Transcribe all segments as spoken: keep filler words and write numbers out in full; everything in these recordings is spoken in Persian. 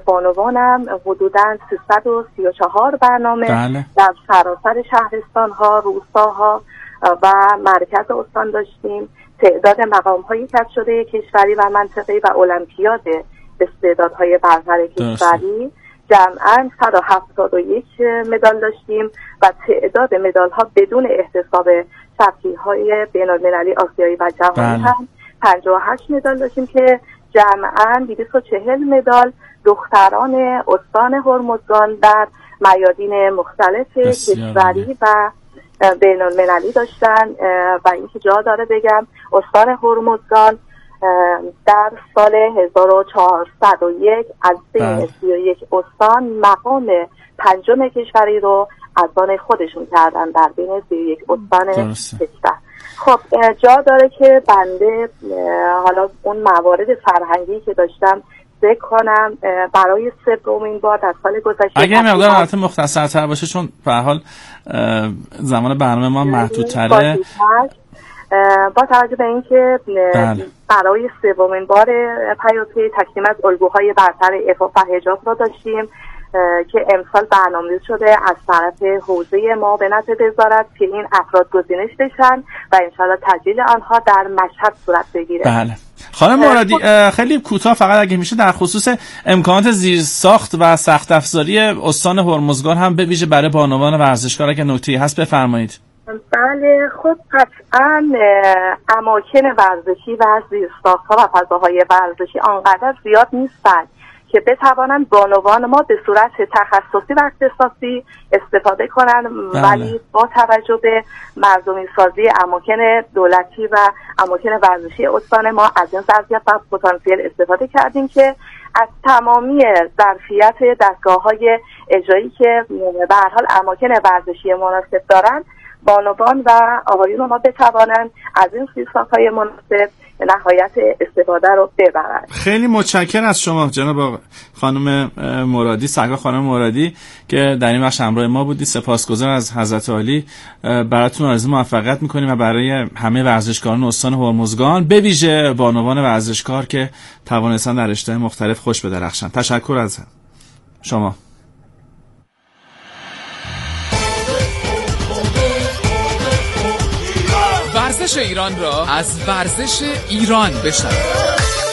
بانوانم حدوداً سیصد و سی و چهار برنامه بله. در سراسر شهرستان‌ها، روستاها و مرکز استان داشتیم. تعداد مقام‌های کسب شده کشوری و منطقه‌ای و المپیاد استعدادهای برتر کشوری جمعاً صد و هفتاد و یک مدال داشتیم و تعداد مدال‌ها بدون احتساب سبکی‌های بین‌المللی آسیایی و جهانی بله. هم پنجاه و هشت مدال داشتیم که جمعاً دویست و چهل مدال دختران استان هرمزگان در میادین مختلف کشوری و بین المللی داشتن. و اینکه جا داره بگم استان هرمزگان در سال هزار و چهارصد و یک از بین سی و یک استان مقام پنجم کشوری رو از آن خودشون کردن در بین سی و یک استان کشور. خب جا داره که بنده حالا اون موارد فرهنگی که داشتم ذکر کنم. برای سومین بار در سال گذشته اگه مقدار البته مختصرتر باشه چون به هر حال زمان برنامه ما محدودتره، با توجه به اینکه برای سومین بار پیاپی تکریم از الگوهای برتر عفاف و حجاب رو داشتیم که امسال برنامه‌ریزی شده از طرف حوزه ما به نظر وزارت که این افراد گزینش بشن و انشالله تجلیل آنها در مشهد صورت بگیره. بله. خانم مرادی خیلی کوتاه فقط اگه میشه در خصوص امکانات زیرساخت و سخت افزاری استان هرمزگان هم به ویژه برای بانوان ورزشکار اگه نکته‌ای هست بفرمایید. بله خب قطعاً اماکن ورزشی و زیرساخت‌ها و فضاهای ورزشی آنقدر زیاد نیستن که بتوانند بانوان ما به صورت تخصصی و اختصاصی استفاده کنند. بله. ولی با توجه به مردمی سازی اماکن دولتی و اماکن ورزشی استان ما از این ظرفیت و پتانسیل استفاده کردیم که از تمامی ظرفیت دستگاه‌های اجرایی که به هر حال اماکن ورزشی مناسب دارند بانوان و آقایون ما بتوانند از این زیرساخت‌های مناسب نهایت استفاده رو ببرند. خیلی متشکرم از شما جناب خانم مرادی، سرکار خانم مرادی که در این بخش همراه ما بودید. سپاسگزار از حضرت عالی. براتون آرزوی موفقیت می‌کنیم و برای همه ورزشکاران استان هرمزگان به ویژه بانوان ورزشکار که توانستن در رشته‌های مختلف خوش بدرخشند. تشکر از شما. ورزش ایران را از ورزش ایران بشنوید.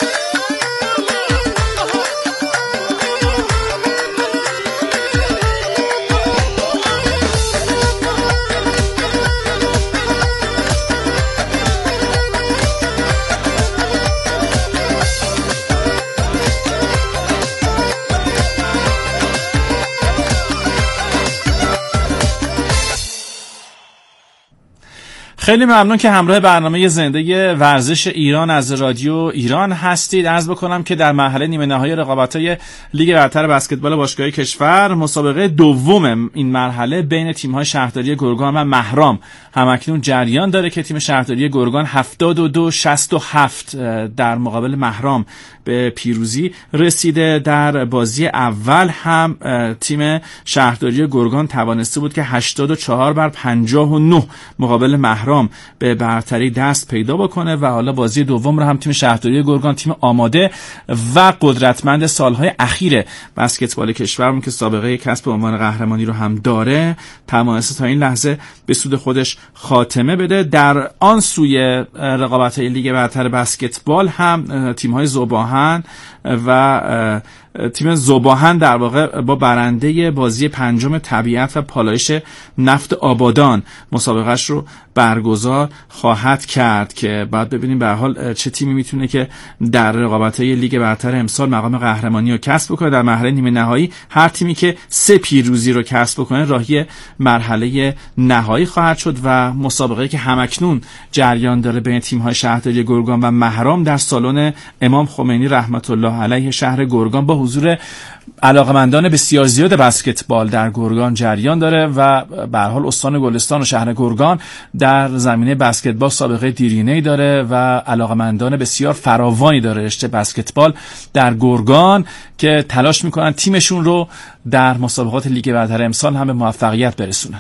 خیلی ممنون که همراه برنامه زنده ورزش ایران از رادیو ایران هستید. عرض بکنم که در مرحله نیمه نهایی رقابت‌های لیگ برتر بسکتبال باشگاهی کشور مسابقه دوم این مرحله بین تیم‌های شهرداری گرگان و مهرام همکنون جریان داره که تیم شهرداری گرگان هفتاد و دو شصت و هفت در مقابل مهرام به پیروزی رسیده. در بازی اول هم تیم شهرداری گرگان توانسته بود که هشتاد و چهار بر پنجاه و نه مقابل مهرام به برتری دست پیدا بکنه و حالا بازی دوم رو هم تیم شهرداری گرگان، تیم آماده و قدرتمند سالهای اخیر بسکتبال کشورمون که سابقه کسب عنوان قهرمانی رو هم داره، توانسته تا این لحظه به سود خودش خاتمه بده. در آن سوی رقابت‌های لیگ برتر بسکتبال هم تیم‌های ذوب‌آهن و تیم ذوب‌آهن در واقع با برنده بازی پنجم طبیعت و پالایش نفت آبادان مسابقهش رو برگزار خواهد کرد که بعد ببینیم به هر حال چه تیمی میتونه که در رقابت‌های لیگ برتر امسال مقام قهرمانی رو کسب بکنه. در مرحله نیمه نهایی هر تیمی که سه پیروزی رو کسب بکنه راهی مرحله نهایی خواهد شد و مسابقه‌ای که همکنون جریان داره بین تیم‌های شهرداری گرگان و مهرام در سالن امام خمینی رحمت الله علیه شهر گرگان با حضور علاقمندان بسیار زیاد بسکتبال در گرگان جریان داره و به هر حال استان گلستان و شهر گرگان در زمینه بسکتبال سابقه دیرینه‌ای داره و علاقمندان بسیار فراوانی داره رشته بسکتبال در گرگان که تلاش میکنن تیمشون رو در مسابقات لیگ برتر امسال هم به موفقیت برسونن.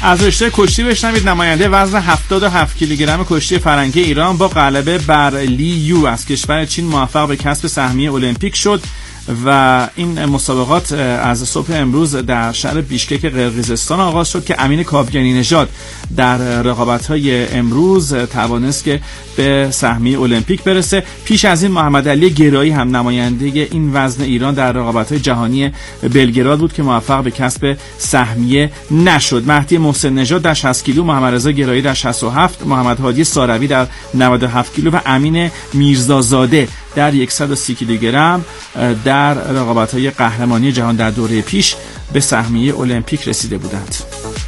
از رشته کشتی بشنوید. نماینده وزن هفتاد و هفت کیلوگرم کشتی فرنگی ایران با غلبه بر لی یو از کشور چین موفق به کسب سهمیه المپیک شد و این مسابقات از صبح امروز در شهر بیشکک قرقیزستان آغاز شد که امین کابگانی نژاد در رقابت‌های امروز توانست که به سهمیه المپیک برسه. پیش از این محمد علی گرایی هم نماینده این وزن ایران در رقابت‌های جهانی بلگراد بود که موفق به کسب سهمیه نشد. مهدی محسن نژاد در شصت کیلو، محمد رضا گرایی در شصت و هفت، محمد هادی ساروی در نود و هفت کیلو و امین میرزازاده در صد و سی کیلوگرم در رقابت‌های قهرمانی جهان در دوره پیش به سهمیه المپیک رسیده بودند.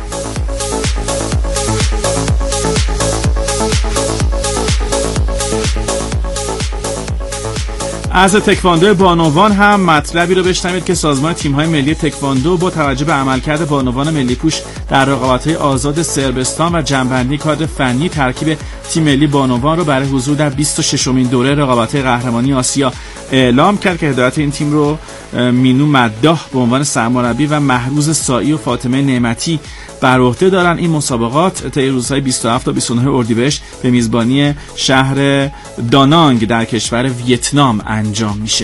از تکواندو بانوان هم مطلبی رو بشنوید که سازمان تیم‌های ملی تکواندو با توجه به عملکرد بانوان ملی پوش در رقابت‌های آزاد صربستان و جنبندی کادر فنی ترکیب تیم ملی بانوان رو برای حضور در بیست و ششمین دوره رقابت‌های قهرمانی آسیا اعلام کرد که هدایت این تیم رو مینو مداح به عنوان سرمربی و مهروز سائی و فاطمه نعمتی بر عهده دارن. این مسابقات طی روزهای بیست و هفت تا بیست و نه اردیبهشت به میزبانی شهر دانانگ در کشور ویتنام انجام میشه.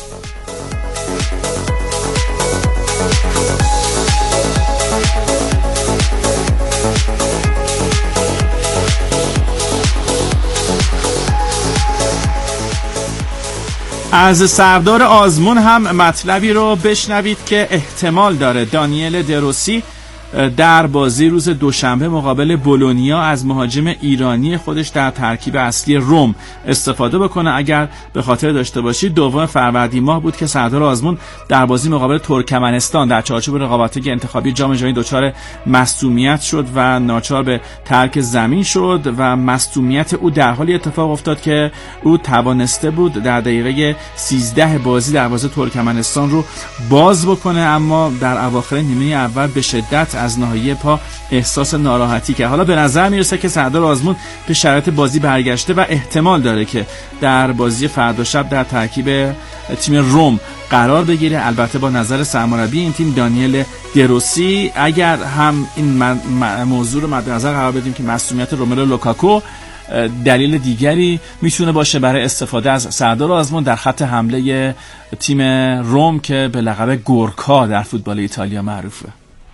از سردار آزمون هم مطلبی رو بشنوید که احتمال داره دانیل دروسی در بازی روز دوشنبه مقابل بولونیا از مهاجم ایرانی خودش در ترکیب اصلی روم استفاده بکنه. اگر به خاطر داشته باشید دوم فروردین ماه بود که سردار آزمون در بازی مقابل ترکمنستان در چارچوب رقابت‌های انتخابی جام جهانی دچار مصدومیت شد و ناچار به ترک زمین شد و مصدومیت او در حالی اتفاق افتاد که او توانسته بود در دقیقه سیزده بازی دروازه ترکمنستان رو باز بکنه، اما در اواخر نیمه اول به شدت از ناحیه پا احساس ناراحتی که حالا به نظر میرسه که سردار آزمون به شرایط بازی برگشته و احتمال داره که در بازی فردا شب در ترکیب تیم روم قرار بگیره، البته با نظر سرمربی این تیم دانیل دروسی. اگر هم این موضوع رو مد نظر قرار بدیم که مصونیت روملو لوکاکو دلیل دیگری میتونه باشه برای استفاده از سردار آزمون در خط حمله تیم روم که به لقب گورکا در فوتبال ایتالیا معروفه.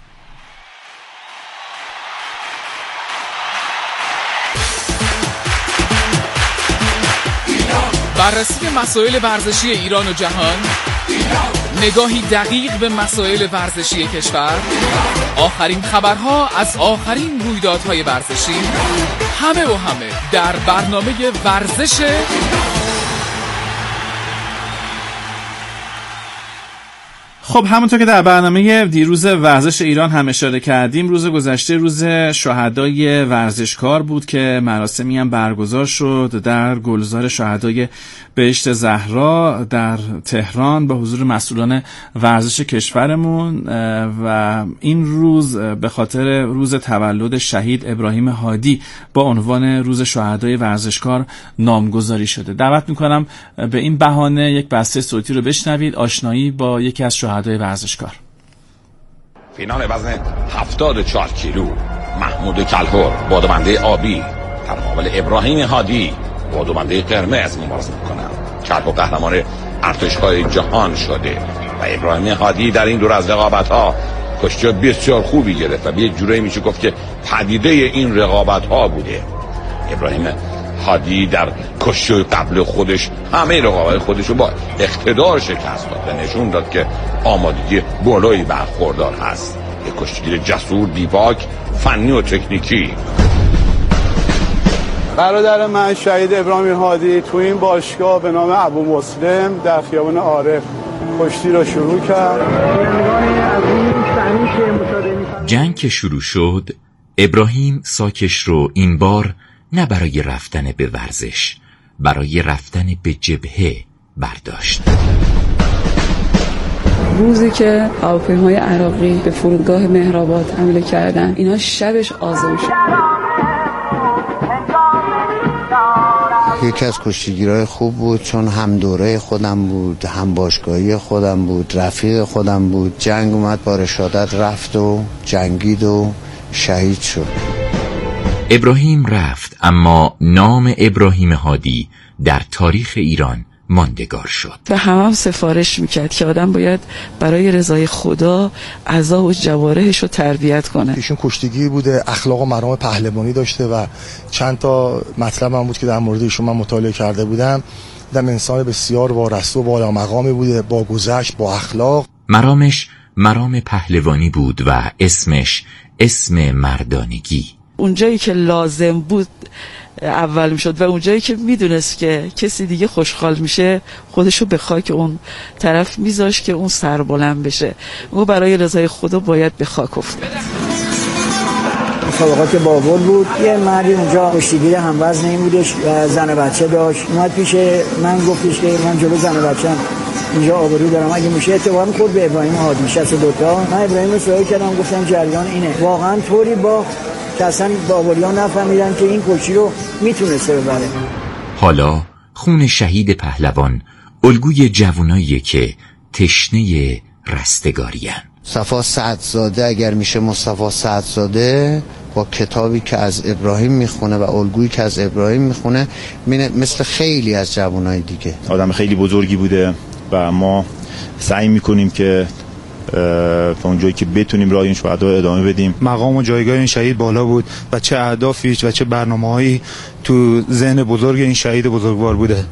بررسی مسائل ورزشی ایران و جهان، نگاهی دقیق به مسائل ورزشی کشور، آخرین خبرها از آخرین رویدادهای ورزشی، همه و همه در برنامه ورزش. خب همونطور که در برنامه دیروز ورزش ایران هم اشاره کردیم، روز گذشته روز شهدای ورزشکار بود که مراسمی هم برگزار شد در گلزار شهدای بهشت زهرا در تهران با حضور مسئولان ورزش کشورمون و این روز به خاطر روز تولد شهید ابراهیم هادی با عنوان روز شهدای ورزشکار نامگذاری شده. دعوت میکنم به این بهانه یک بسته صوتی رو بشنوید، آشنایی با یکی از شهدای ورزشکار. فینال وزن هفتاد و چهار کیلو، محمود کلهر بادبنده آبی در مقابل ابراهیم هادی بادبنده قرمز مبارزه میکنند. کلهر قهرمان ارتش‌های جهان شده و ابراهیم هادی در این دور از رقابت‌ها کشتی بسیار خوبی گرفت و به یک جورایی میشه گفت که پدیده این رقابت‌ها بوده. ابراهیم هادی در کشتی قبل خودش همه رقابت خودش رو با اقتدار شکست داد و نشون داد که آمادگی بالایی برخوردار هست. یک کشتیگیر جسور، بیباک، فنی و تکنیکی. برادر من شهید ابراهیم هادی تو این باشگاه به نام ابو مسلم در خیابان عارف کشتی را شروع کرد. جنگ که شروع شد، ابراهیم ساکش رو این بار نه برای رفتن به ورزش، برای رفتن به جبهه برداشت. روزی که هواپیماهای عراقی به فرودگاه مهرآباد حمله کردن، اینا شبش آزاد شد. یکی از کشتیگیرای خوب بود، چون هم دوره خودم بود، هم باشگاهی خودم بود، رفیق خودم بود. جنگ اومد با رشادت رفت و جنگید و شهید شد. ابراهیم رفت، اما نام ابراهیم هادی در تاریخ ایران ماندگار شد. و همه هم سفارش میکرد که آدم باید برای رضای خدا اعضا و جوارحش رو تربیت کنه. ایشون کشتیگیر بوده، اخلاق و مرام پهلوانی داشته و چند تا مطلب هم بود که در مورد ایشون من مطالعه کرده بودم. دم انسان بسیار وارسته و بالا مقامی بوده، با گذشت، با اخلاق. مرامش مرام پهلوانی بود و اسمش اسم مردانگی. اونجایی که لازم بود اول میشد و اونجایی که میدونست که کسی دیگه خوشحال میشه خودشو به خاک اون طرف میذاش که اون سربلند بشه. او برای رضای خدا باید به خاک افتاد. مسابقات بابل بود، یه مردی اونجا کشتیگیر هموزن بودش و زن و بچه داشت. اومد پیش من گفتش که من جلو زن و بچه‌م اینجا آبرو دارم، اگه میشه اتفاقا خود به ابراهیم هادی شصت و دو تا. من ابراهیم رو سوال کردم، گفتم جریان اینه. واقعا طوری با که اصلا بابلیان نفهمیدن که این کشتی رو میتونسته ببره. حالا خون شهید پهلوان الگوی جواناییه که تشنه رستگاریان. صفا سعدزاده، اگر میشه مصطفی سعدزاده، با کتابی که از ابراهیم میخونه و الگویی که از ابراهیم میخونه، مثل خیلی از جوانای دیگه آدم خیلی بزرگی بوده و ما سعی میکنیم که تا اونجایی که بتونیم راه این شهدا رو ادامه بدیم. مقام و جایگاه این شهید بالا بود و چه اهدافی و چه برنامه‌هایی تو ذهن بزرگ این شهید بزرگوار بوده.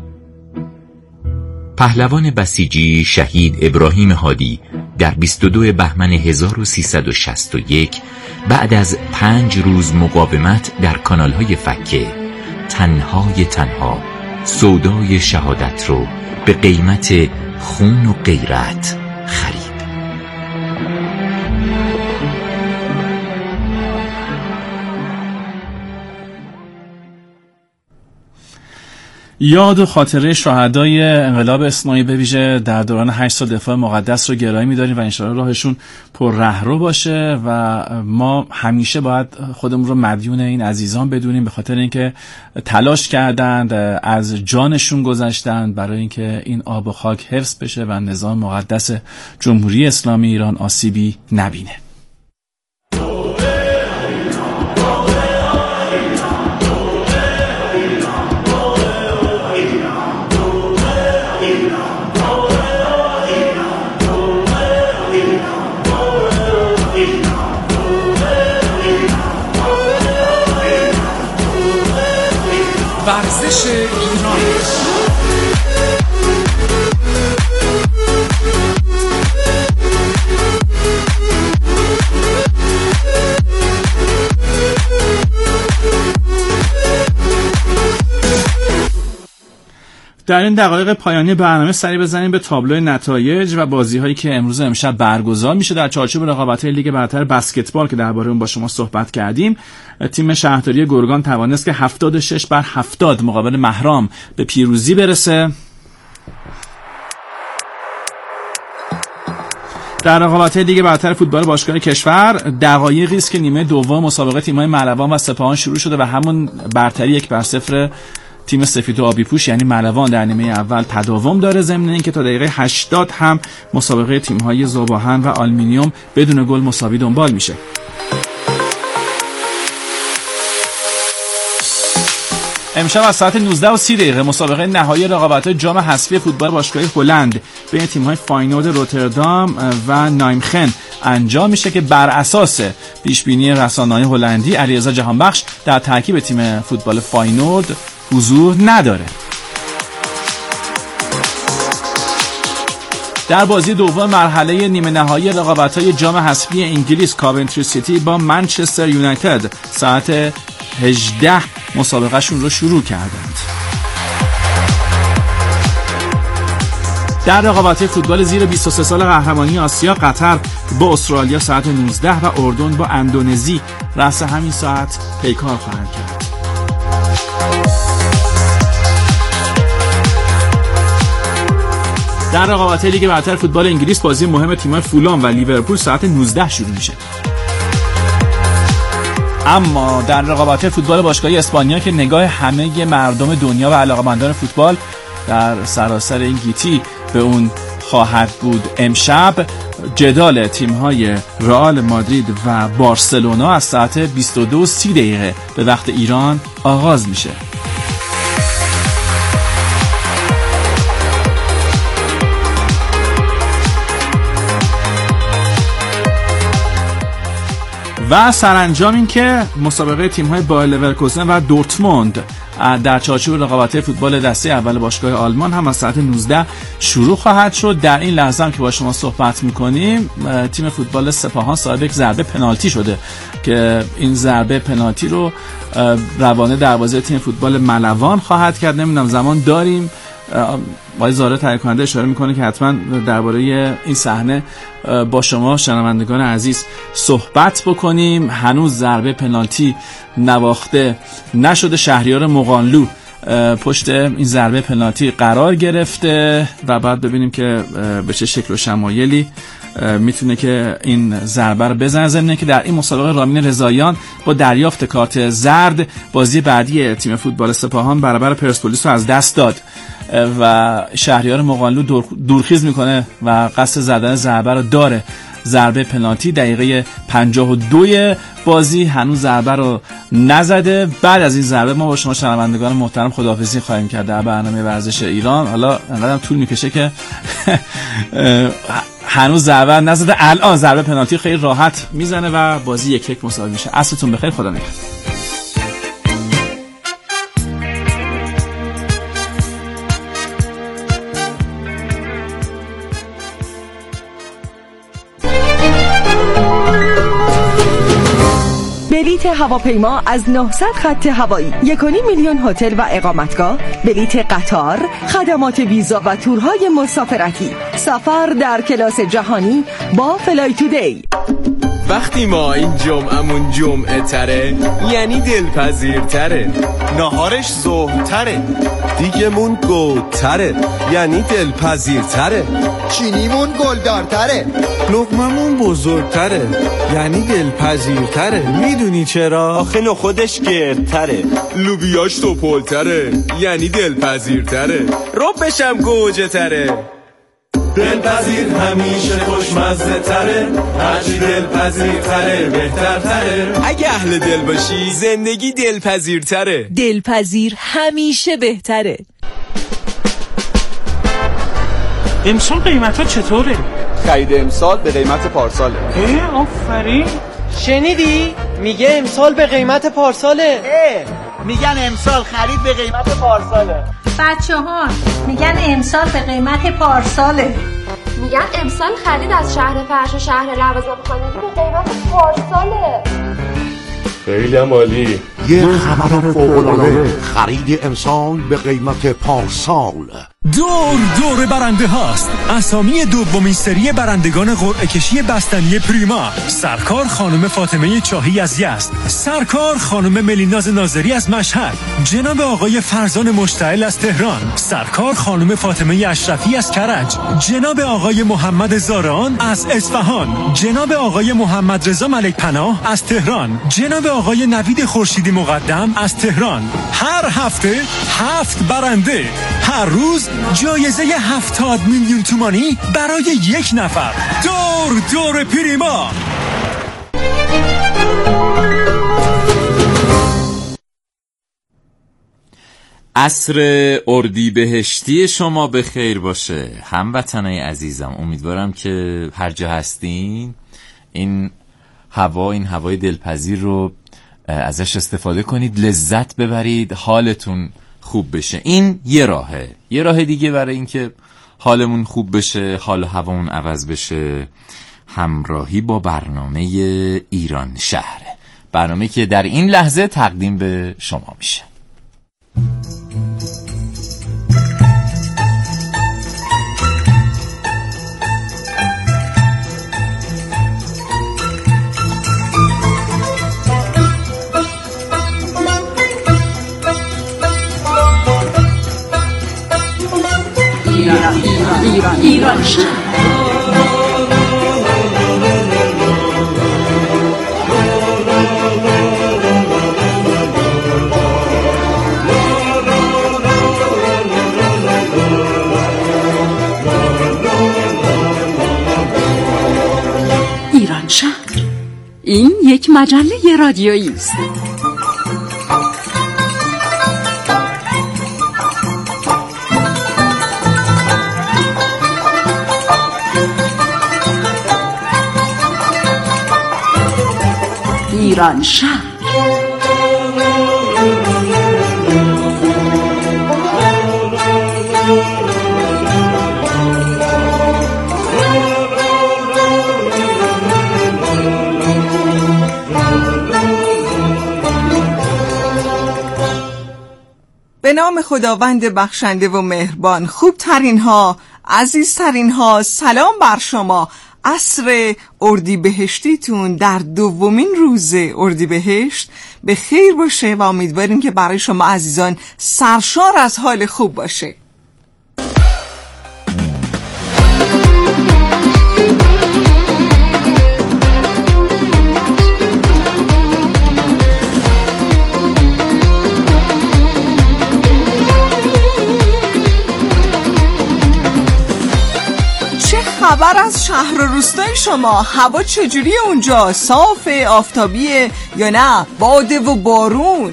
پهلوان بسیجی شهید ابراهیم هادی در بیست و دو بهمن هزار و سیصد و شصت و یک بعد از پنج روز مقاومت در کانال‌های فکه تنهای تنها سودای شهادت رو به قیمت خون و غیرت خرید. یاد و خاطره شهدای انقلاب اسلامی به ویژه در دوران هشت سال دفاع مقدس رو گرایی می‌داریم و انشاءالله راهشون پر رهرو باشه و ما همیشه باید خودمون رو مدیون این عزیزان بدونیم، به خاطر اینکه تلاش کردند، از جانشون گذاشتند برای اینکه این آب و خاک حفظ بشه و نظام مقدس جمهوری اسلامی ایران آسیبی نبینه. ورزش ایران. در این دقایق پایانی برنامه سری بزنیم به تابلو نتایج و بازی‌هایی که امروز امشب برگزار میشه در چارچوب رقابت‌های لیگ برتر بسکتبال که درباره اون با شما صحبت کردیم. تیم شهرداری گرگان توانست که هفتاد و شش بر هفتاد مقابل مهرام به پیروزی برسه. در رقابت‌های لیگ برتر فوتبال باشگاه کشور دقایقی است که نیمه دوم مسابقه تیم‌های ملوان و سپاهان شروع شده و همون برتری یک بر صفر تیم سفید و آبی پوش یعنی ملوان در نیمه اول تداوم داره، ضمن اینکه تا دقیقه هشتاد هم مسابقه تیم‌های ذوب‌آهن و آلومینیوم بدون گل مساوی دنبال میشه. امشب از ساعت نوزده و سی دقیقه مسابقه نهایی رقابت‌های جام حذفی فوتبال باشگاه هلند بین تیم‌های فاینورد روتردام و نایمخن انجام میشه که بر اساس پیشبینی رسانه‌های هلندی علیرضا جهانبخش در ترکیب تیم فوتبال فاینورد حضور نداره. در بازی دوم مرحله نیمه نهایی رقابت‌های جام حذفی انگلیس کاونتری سیتی با منچستر یونایتد ساعت هجده مسابقهشون رو شروع کردند. در رقابت‌های فوتبال زیر بیست و سه سال قهرمانی آسیا قطر با استرالیا ساعت نوزده و اردن با اندونزی رأس همین ساعت پیکار خواهند کرد. در رقابت‌های لیگ برتر فوتبال انگلیس بازی مهم تیم‌های فولام و لیورپول ساعت نوزده شروع میشه. اما در رقابت‌های فوتبال باشگاهی اسپانیا که نگاه همه مردم دنیا و علاقه‌مندان فوتبال در سراسر این گیتی به اون خواهد بود، امشب جدال تیم‌های رئال مادرید و بارسلونا از ساعت بیست و دو و سی دقیقه به وقت ایران آغاز میشه. و سرانجام این که مسابقه تیم‌های بایر لورکوزن و دورتموند در چارچوب رقابت‌های فوتبال دسته اول باشگاه آلمان هم از ساعت نوزده شروع خواهد شد. در این لحظه هم که با شما صحبت می‌کنیم تیم فوتبال سپاهان صاحب یک ضربه پنالتی شده که این ضربه پنالتی رو روانه دروازه تیم فوتبال ملوان خواهد کرد. نمیدونم زمان داریم. آقای زاره تهیه کننده اشاره میکنه که حتما درباره این صحنه با شما شنوندگان عزیز صحبت بکنیم. هنوز ضربه پنالتی نواخته نشده. شهریار مقانلو پشت این ضربه پنالتی قرار گرفته و بعد ببینیم که به چه شکل و شمایلی میتونه که این ضربه رو بزنه. ضمن که در این مسابقه رامین رضاییان با دریافت کارت زرد بازی بعدی تیم فوتبال سپاهان برابر پرسپولیس رو از دست داد و شهریار مقانلو دور دورخیز میکنه و قصد زدن ضربه رو داره. ضربه پنالتی دقیقه پنجاه و دو بازی، هنوز ضربه رو نزده. بعد از این ضربه ما با شما شنوندگان محترم خداحافظی خواهیم کرد در برنامه ورزش ایران. حالا انقدر طول میکشه که هنوز ضربه نزده. الان ضربه پنالتی خیلی راحت میزنه و بازی یک یک مساوی میشه. عصرتون بخیر. خدا نگهدار. بلیت هواپیما از نهصد خط هوایی، یک و نیم میلیون هتل و اقامتگاه، بلیت قطار، خدمات ویزا و تورهای مسافرتی، سفر در کلاس جهانی با فلای تودی. وقتی ما این جمعمون جمعه تره یعنی دلپذیر تره، نهارش ظهر تره، دیگمون گود تره یعنی دلپذیر تره، چینیمون گلدار تره، لقممون بزرگ تره یعنی دلپذیر تره. میدونی چرا؟ آخه نخودش گرد تره، لوبیاش توپل تره یعنی دلپذیر تره، ربش هم گوجه تره. دلپذیر همیشه خوشمزه تره، هرچی دلپذیر تره بهتر تره. اگه اهل دل باشی زندگی دلپذیر تره. دلپذیر همیشه بهتره. امسال قیمت ها چطوره؟ خرید امسال به قیمت پارساله. اه آفرین. شنیدی؟ میگه امسال به قیمت پارساله. اه میگن امسال خرید به قیمت پارساله. بچه ها میگن امسال به قیمت پارساله. میگن امسال خرید از شهر فرش و شهر لوازم خانگی به قیمت پارساله. خیلی عالی. یه خبر فوق‌العاده، خرید امسال به قیمت پارسال. دور دور برنده هاست. اسامی دومین سری برندگان قرعه کشی بستنی پریما: سرکار خانم فاطمه چاهی از یزد، سرکار خانم ملیناز ناظری از مشهد، جناب آقای فرزان مشتعل از تهران، سرکار خانم فاطمه اشرفی از کرج، جناب آقای محمد زاران از اصفهان، جناب آقای محمد رضا ملک پناه از تهران، جناب آقای نوید خورشیدی مقدم از تهران. هر هفته هفت برنده، هر روز جایزه هفتاد میلیون تومانی برای یک نفر. دور دور پریما. عصر اردیبهشتی شما به خیر باشه هموطنای عزیزم. امیدوارم که هر جا هستین این هوا این هوای دلپذیر رو ازش استفاده کنید، لذت ببرید، حالتون خوب بشه. این یه راهه. یه راه دیگه برای اینکه حالمون خوب بشه، حال هوامون عوض بشه، همراهی با برنامه ایران شهره، برنامه که در این لحظه تقدیم به شما میشه. ایران ایران ایران یک مجله رادیویی است. ایران شهر. به نام خداوند بخشنده و مهربان. خوب ترین ها، عزیز ترین ها، سلام بر شما. عصر اردیبهشتیتون در دومین روز اردیبهشت به خیر باشه و امیدواریم که برای شما عزیزان سرشار از حال خوب باشه. خبر از شهر و روستای شما؟ هوا چجوری اونجا؟ صافه، آفتابیه یا نه باده و بارون؟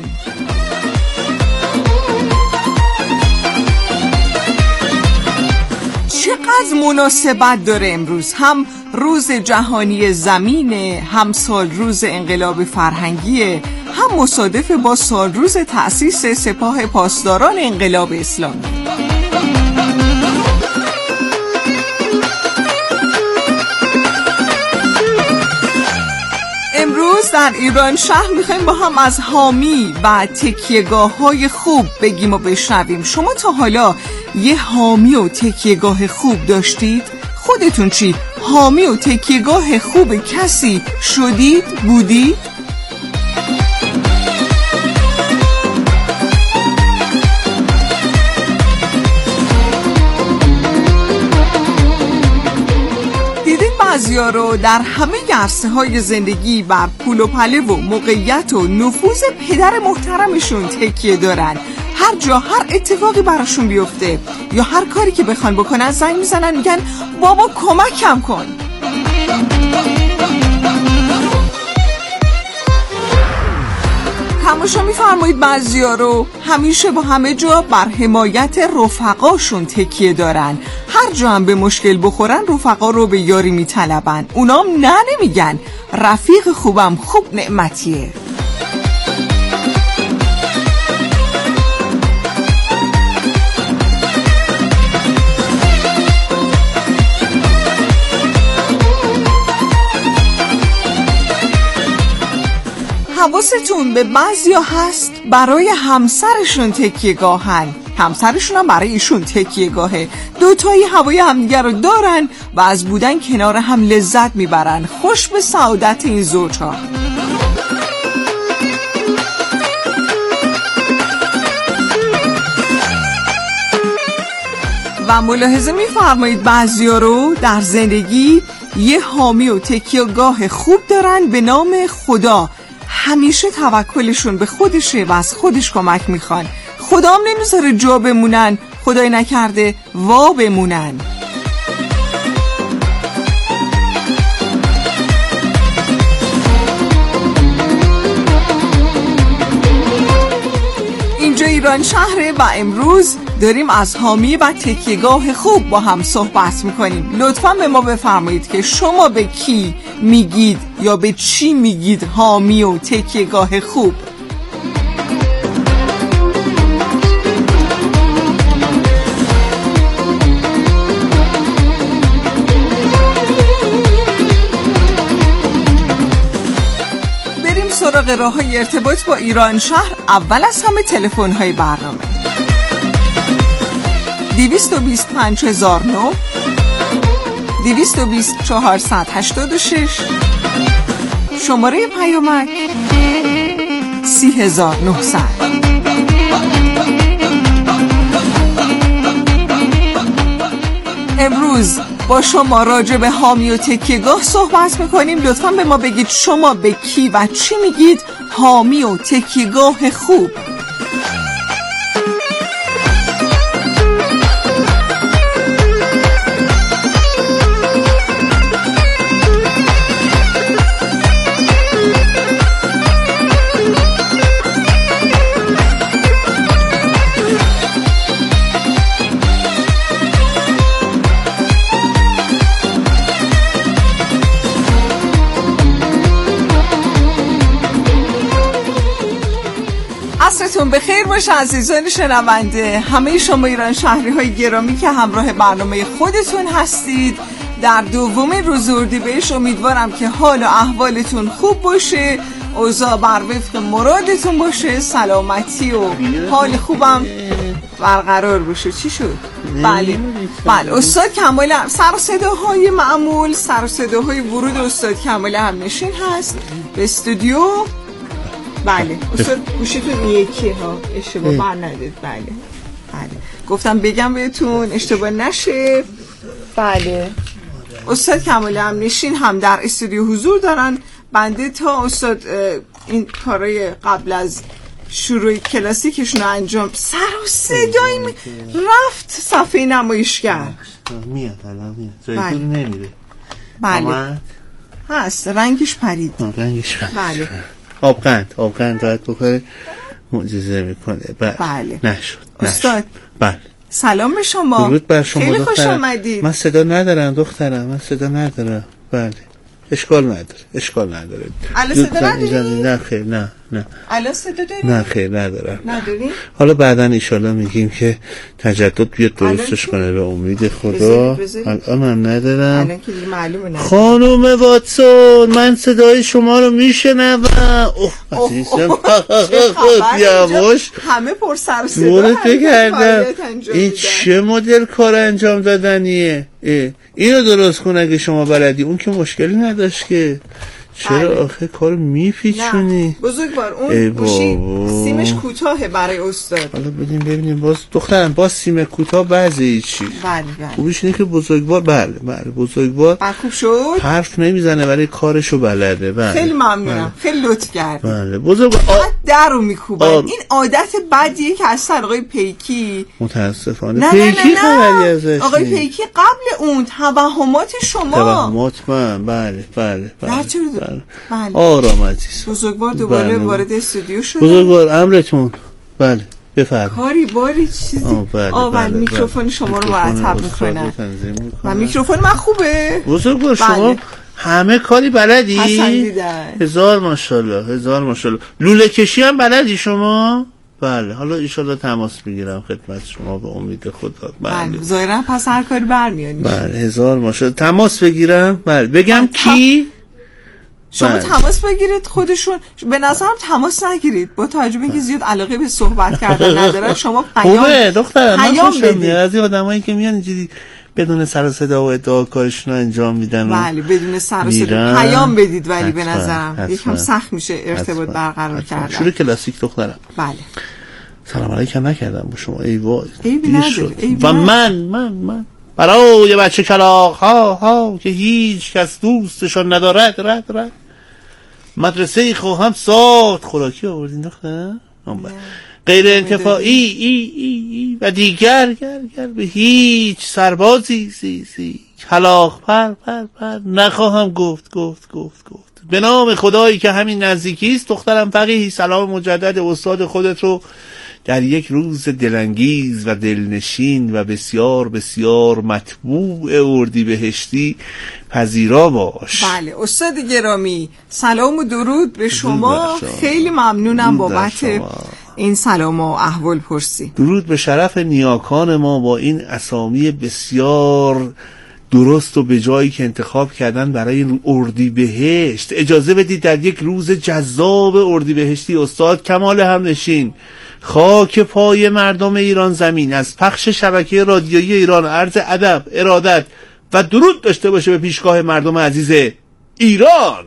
چقدر مناسبت داره امروز، هم روز جهانی زمینه، هم سال روز انقلاب فرهنگیه، هم مصادف با سال روز تأسیس سپاه پاسداران انقلاب اسلامی. امروز در ایران شهر میخوایم با هم از حامی و تکیهگاه های خوب بگیم و بشنویم. شما تا حالا یه حامی و تکیهگاه خوب داشتید؟ خودتون چی؟ حامی و تکیهگاه خوب کسی شدید؟ بودید؟ بعضیا رو در همه عرصه های زندگی بر پول و پله و موقعیت و نفوذ پدر محترمشون تکیه دارن. هر جا هر اتفاقی براشون بیفته یا هر کاری که بخوان بکنن زنگ میزنن میگن بابا کمکم کن. تماشا میفرمایید بعضیا رو همیشه با همه جا بر حمایت رفقاشون تکیه دارن. هر جا هم به مشکل بخورن رفقا رو به یاری میطلبن. اونام نه نمیگن رفیق خوبم خوب نعمتیه. حواستون به بعضیا هست برای همسرشون تکیهگاهن، همسرشون هم برای ایشون تکیهگاهه. دوتایی هوای همدیگر رو دارن و از بودن کنار هم لذت میبرن. خوش به سعادت این زوجها. و ملاحظه میفرمایید بعضیا رو در زندگی یه حامی و تکیهگاه خوب دارن به نام خدا. همیشه توکلشون به خودشه و از خودش کمک میخوان. خدا هم نمیذاره جا بمونن، خدای نکرده وا بمونن. اینجا ایران شهره و امروز داریم از حامی و تکیهگاه خوب با هم صحبت میکنیم. لطفاً به ما بفرمایید که شما به کی میگید یا به چی میگید حامی و تکیهگاه خوب؟ بریم سراغ راه‌های ارتباط با ایران شهر. اول از همه تلفن‌های برنامه دویست و بیست پنج هزار و نه، دویست و بیست چهارصد و هشتاد و شش، شماره پیامک سی هزار و نهصد. امروز با شما راجع به حامی و تکیهگاه صحبت میکنیم. لطفاً به ما بگید شما به کی و چی میگید حامی و تکیهگاه خوب؟ روزتون بخیر باشه عزیزان شنونده، همه شما ایران شهری های گرامی که همراه برنامه خودتون هستید. در دومین روز اردیبهشت امیدوارم که حال و احوالتون خوب باشه، اوضاع بر وفق مرادتون باشه، سلامتی و حال خوبم برقرار باشه. چی شد؟ بله بله استاد کمال سر و صداهای معمول، سر و صداهای ورود استاد کمال همنشین هست به استودیو. بله استاد گوشیتون یکی ها اشتباه بر ندید. بله بله گفتم بگم بهتون اشتباه نشه. بله استاد کمال همنشین هم در استودیو حضور دارن. بنده تا استاد این کارای قبل از شروع کلاسیکشون رو انجام سر و صدایی می... رفت صفحه نمایشگر میاد الان میاد جای دوری نمیره. بله هست رنگش پرید. رنگش پرید. بله آبقند آبقند راحت بکنه معجزه میکنه. بله, بله. نشد استاد. بله سلام به شما. درود بر شما. خیلی خوش آمدید. من صدا ندارم دخترم، من صدا ندارم. بله اشکال نداره اشکال نداره. الان صدا نداری؟ نه خیر نه نه الان صدا داری؟ نه خیر ندارم. نداری؟ حالا بعداً ایشالله میگیم که تجدد بیاد درستش کنه به امید خدا. الان هم ندارم. الان که دیگه معلومه ندارم. خانم واتسون من صدای شما رو میشنوم. اوه عزیزم یواش همه پر سر و صدا کردم. این چه مدل کار انجام دادنیه؟ اینو درست کن اگه شما بلدی. اون که مشکلی نداشت که. چرا بله. آخه کارو میپیچونی؟ بزرگوار اون گوشی سیمش کوتاهه برای استاد. حالا بدیم ببینیم. باز دخترم باز سیم کوتاه بعضی چی؟ بله بله. خوبیش اینه که بزرگوار بله بله بزرگوار خوب شد. حرف نمیزنه ولی کارشو بلده. بله خیلی ممنونم. بله. خیلی لطف کرد. بله بزرگوار آ... درو میکوبن. این عادت بدیه که از سر آقای پیکی متاسفانه. نه پیکی نه نه نه. ازش آقای پیکی قبل اون توهمات شما. توهمات من بله بله بله. بله. بله. آرام عزیز. بزرگوار دوباره بله. وارد استودیو شد. بزرگوار امرتون. بله بفرمایید. کاری باری چیزی. آه بله. آه بله. بله. میکروفون شما رو مرتب میکنم. و میکروفون من خوبه. بزرگوار بله. شما همه کاری بلدی؟ پسندیدن. هزار ماشاءالله هزار ماشاءالله. لوله کشی هم بلدی شما؟ بله حالا ایشالله تماس میگیرم خدمت شما به امید خدا. بله ظاهرا پس هر کاری برمیانی. بله هزار ماشاءالله. تماس بگیرم. بله بگم کی؟ شما بله. تماس بگیرید خودشون. به نظرم تماس نگیرید با توجه به اینکه زیاد علاقه به صحبت کردن ندارن. شما پیام خوبه دخترم من خوشم میاد از این آدمایی که میان اینجوری بدون سر و صدا و ادعا کارشون رو انجام میدن. بله بدون سر و صدا پیام بدید ولی به نظرم یکم سخت میشه ارتباط برقرار کردن. شروع کلاسیک دخترم. بله سلام علیکم نکردم با شما. ای وای دیر شد. و من من من برای بچه کلاغ ها ها که هیچ کس دوستشان ندارد رد رد مدرسه خواهم ساخت. خوراکی آوردین دختر؟ غیر انتفاعی ای ای ای و دیگر گر گر به هیچ سربازی سی سی کلاغ پر پر پر نخواهم گفت گفت گفت گفت به نام خدایی که همین نزدیکی است. دخترم فقیهی سلام مجدد استاد خودت رو در یک روز دلانگیز و دلنشین و بسیار بسیار مطبوع اردیبهشتی پذیرا باش. بله استاد گرامی سلام و درود به شما. خیلی ممنونم بابت این سلام و احوال پرسی. درود به شرف نیاکان ما با این اسامی بسیار درست و به جایی که انتخاب کردن برای اردیبهشت. اجازه بدید در یک روز جذاب اردیبهشتی استاد کمال همنشین خاک پای مردم ایران زمین از پخش شبکه رادیویی ایران عرض ادب ارادت و درود داشته باشه به پیشگاه مردم عزیز ایران.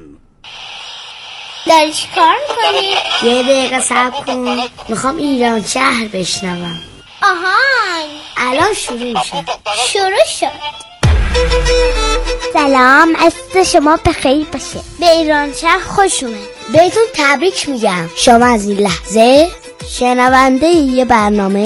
داری چی کار میکنی؟ یه دقیقه صبر کن میخوام ایران شهر بشنوم. آهان الان شروع میشه. شروع شد. سلام عزیز شما بخیر باشه. به ایران شهر خوش اومد. بهتون تبریک میگم. شما از این لحظه شنونده یه برنامه